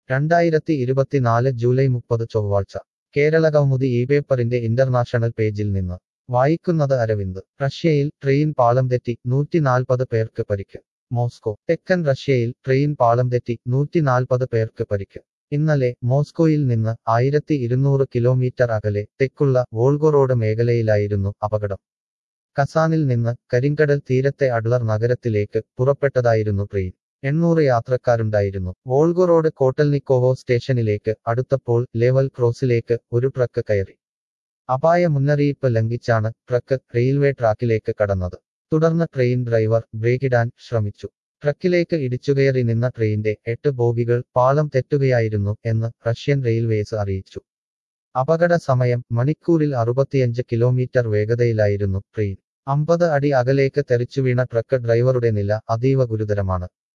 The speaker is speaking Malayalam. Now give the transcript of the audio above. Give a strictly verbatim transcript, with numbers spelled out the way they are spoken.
രണ്ടായിരത്തി ഇരുപത്തിനാല് ജൂലൈ മുപ്പത് ചൊവ്വാഴ്ച കേരളകൗമുദി ഈ പേപ്പറിന്റെ ഇന്റർനാഷണൽ പേജിൽ നിന്ന് വായിക്കുന്നത് അരവിന്ദ്. റഷ്യയിൽ ട്രെയിൻ പാളം തെറ്റി നൂറ്റിനാൽപ്പത് പേർക്ക് പരിക്ക്. മോസ്കോ. തെക്കൻ റഷ്യയിൽ ട്രെയിൻ പാളം തെറ്റി നൂറ്റിനാൽപ്പത് പേർക്ക് പരിക്ക്. ഇന്നലെ മോസ്കോയിൽ നിന്ന് ആയിരത്തി ഇരുന്നൂറ് കിലോമീറ്റർ അകലെ തെക്കുള്ള വോൾഗോറോഡ് മേഖലയിലായിരുന്നു അപകടം. കസാനിൽ നിന്ന് കരിങ്കടൽ തീരത്തെ അഡ്ലർ നഗരത്തിലേക്ക് പുറപ്പെട്ടതായിരുന്നു ട്രെയിൻ. എണ്ണൂറ് യാത്രക്കാരുണ്ടായിരുന്നു. വോൾഗോറോഡ് കോട്ടൽനിക്കോവോ സ്റ്റേഷനിലേക്ക് അടുത്തപ്പോൾ ലെവൽ ക്രോസിലേക്ക് ഒരു ട്രക്ക് കയറി. അപായ മുന്നറിയിപ്പ് ലംഘിച്ചാണ് ട്രക്ക് റെയിൽവേ ട്രാക്കിലേക്ക് കടന്നത്. തുടർന്ന് ട്രെയിൻ ഡ്രൈവർ ബ്രേക്കിടാൻ ശ്രമിച്ചു. ട്രക്കിലേക്ക് ഇടിച്ചുകയറി നിന്ന ട്രെയിനിന്റെ എട്ട് ബോഗികൾ പാളം തെറ്റുകയായിരുന്നു എന്ന് റഷ്യൻ റെയിൽവേസ് അറിയിച്ചു. അപകട സമയം മണിക്കൂറിൽ അറുപത്തിയഞ്ച് കിലോമീറ്റർ വേഗതയിലായിരുന്നു ട്രെയിൻ. അമ്പത് അടി അകലേക്ക് തെറിച്ചുവീണ ട്രക്ക് ഡ്രൈവറുടെ നില അതീവ ഗുരുതരമാണ്.